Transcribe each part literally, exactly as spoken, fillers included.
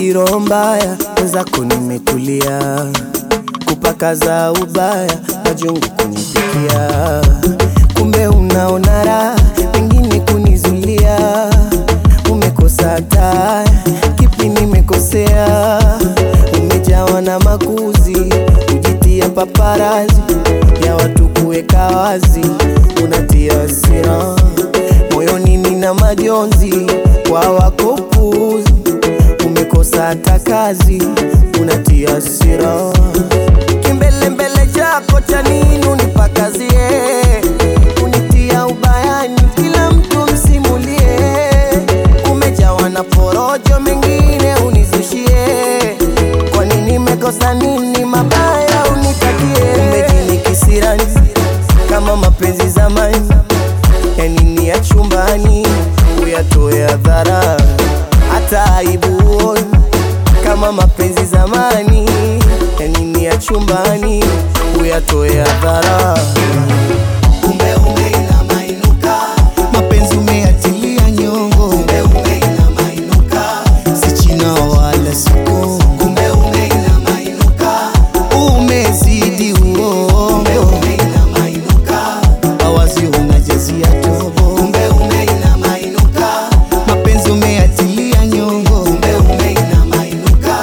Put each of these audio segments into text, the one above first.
Sisi roho mbaya, wenzako nimetulia, kupaka za ubaya, majungu kunipikia. Kumbe unaona raha, pengine kunizulia. Umekosa hata, kipi nimekosea? Umejawa na makuzi, ujitia paparazi ya watu kuweka wazi. Unatia hasira, moyoni nina majonzi kwa wako puzi. Umekosa hata kazi, unatia hasira. Kimbele mbele chako cha nini unipakazie? Unitia ubayani, kila mtu msimulie. Umejawa na porojo, mengine unizushie. Kwa nini nimekosa nini mabaya unitakie? Umejini kisirani kama mapenzi zamani, ya nini ya chumbani uyatoe hadhara. Hata aibu uoni kama mapenzi zamani, ya nini ya chumbani uyatoe hadhara. Kumbe umeila mainuka, Mapenzi umeyatilia nyongo. kumbe umeila mainuka, Si China wala siko, kumbe umeila mainuka, umezidi uongo. umeila mainuka, Awazi unajazia tobo. kumbe umeila mainuka, Mapenzi umeyatilia nyongo. kumbe umeila mainuka.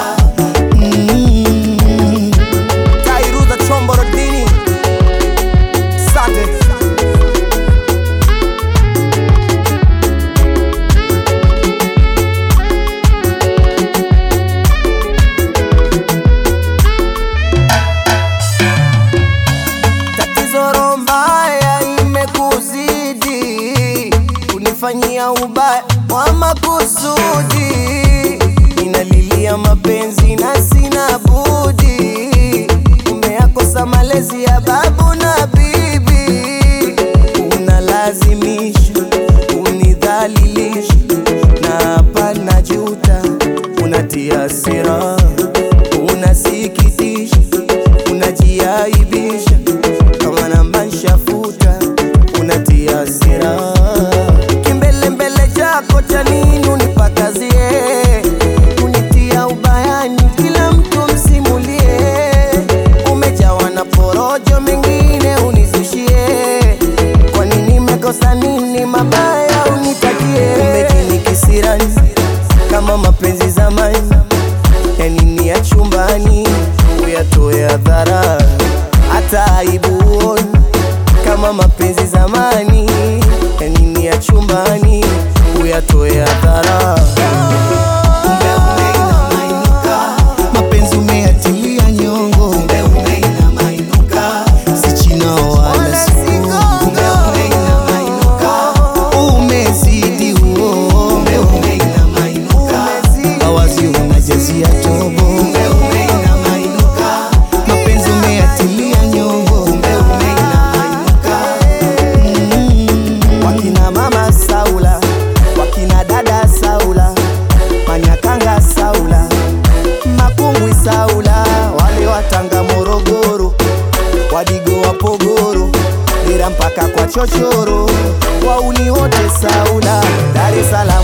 Mm. Kairuza chombo rodini Sate Tatizo roho mbaya imekuzidi, kunifanyia ubaya wa makusudi. Ninalilia mapenzi na sina budi, umeyakosa malezi ya babu na bibi. Unalazimisha, unidhalilisha, na hapa najuta. Unatia hasira, unasikitisha, unajiaibisha kama namba nshafuta. Unatia hasira, kimbele mbele chako cha nini unipakazie? Unitia ubayani, kila mtu msimulie. Umejawa na porojo, mengine unizushie. Kwa nini nimekosa nini mabaya unitakie? Umejini kisirani kama mapenzi zamani, ya nini ya chumbani uyatoe hadhara. Hata aibu uoni kama mapenzi zamani, ya nini ya chumbani uyatoe hadhara. Kumbe umeila mainuka, Mapenzi umeyatilia nyongo. kumbe umeila mainuka, Si China wala siko, kumbe umeila mainuka, umezidi uongo. kumbe umeila mainuka, Awazi unajazia tobo. kumbe umeila mainuka, Mapenzi umeyatilia nyongo. kumbe umeila mainuka. Wakina mama Saula, wakina dada Saula, Manyakanga Saula, Makungwi Saula, wale watanga Morogoro, Wadigo wa Pogoro, Dira mpaka kwa chochoro, wauni wote Saula, Dar es Salaam